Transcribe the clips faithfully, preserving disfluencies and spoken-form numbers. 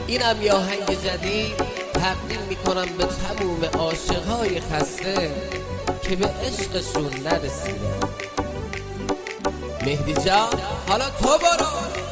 اینم یه آهنگ جدید تقدیم میکنم به تموم عاشقهای خسته که به عشقشون نرسیدن. مهدی جان حالا تو برو.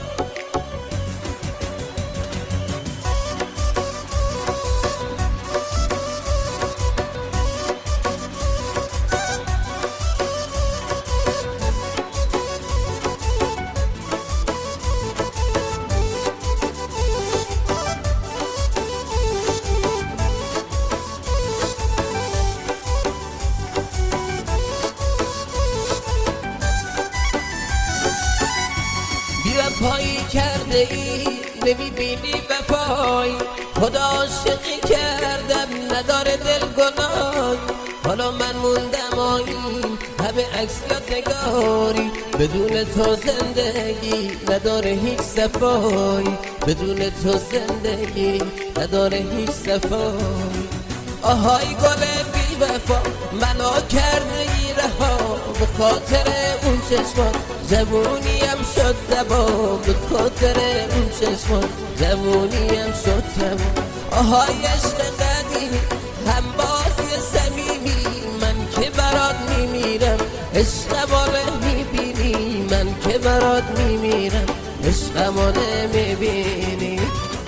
وفایی کرده ای نمیبینی وفایی، خدا عاشقی کردم نداره دل گناهی. حالا من موندم آیین همه عکس یا نگاری، بدون تو زندگی نداره هیچ صفایی، بدون تو زندگی نداره هیچ صفایی. آهای گل بی وفا منو کرده ای رها، به خاطر اون چشمان جوونیم شد دبا، به خاطر اون چشمان جوونیم شد دبا. آهای عشق قدیمی هم بازی صمیمی، من که برات میمیرم عشقمو نمیبینی، من که برات میمیرم عشقمو نمیبینی.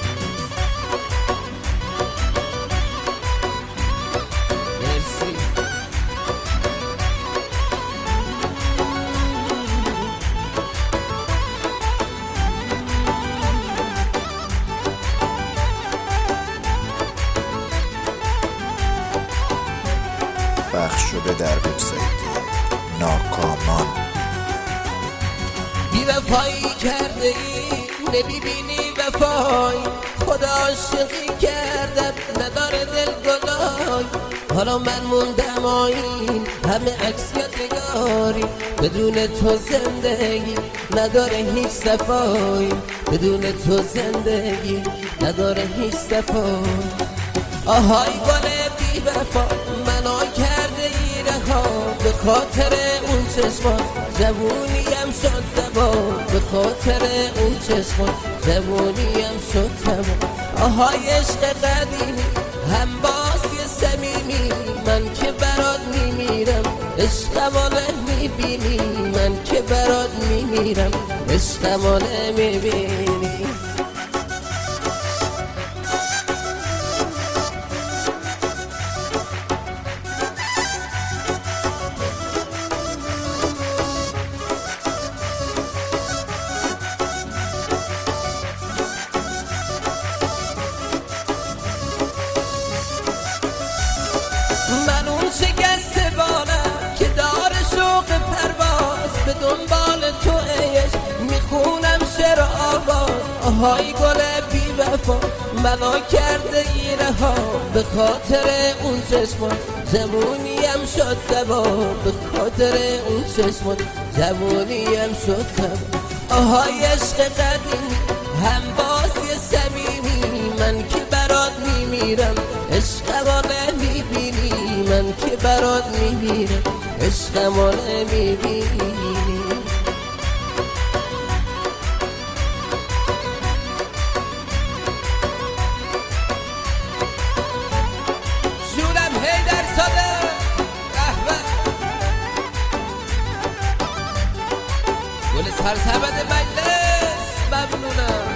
پخش شده در وبسایت ناکامان. بی وفایی کرده ای نمیبینی وفایی، خدا عاشقی کردم نداره دل گناهی. حالا من موندم آیین همه عکس یادگاری، بدون تو زندگی نداره هیچ صفایی، بدون تو زندگی نداره هیچ صفایی. آهای گل بی وفا منو کرده ای رها، به خاطر اون چشمان جوونیم شد دبا، به خاطر اون چشمان جوونیم شد دبا. آهای عشق قدیمی هم بازی صمیمی، من که برات میمیرم عشقمو نمیبینی، من که برات میمیرم عشقمو نمیبینی. من اون شکست بالم که دار شوق پرواز، به دنبال تو ایش میخونم شعر آواز. آهای گل بی وفا منو کرده ای رها، به خاطر اون چشمان جوونیم شد دبا، به خاطر اون چشمان جوونیم شد دبا. آهای عشق قدیمی هم بازی صمیمی، من که برات میمیرم عشقمو نمیبینی، من که برات میمیرم عشقمو نمیبینی. شورم حیدر ساده رهبر گل سرسبد مجلس ممنونم.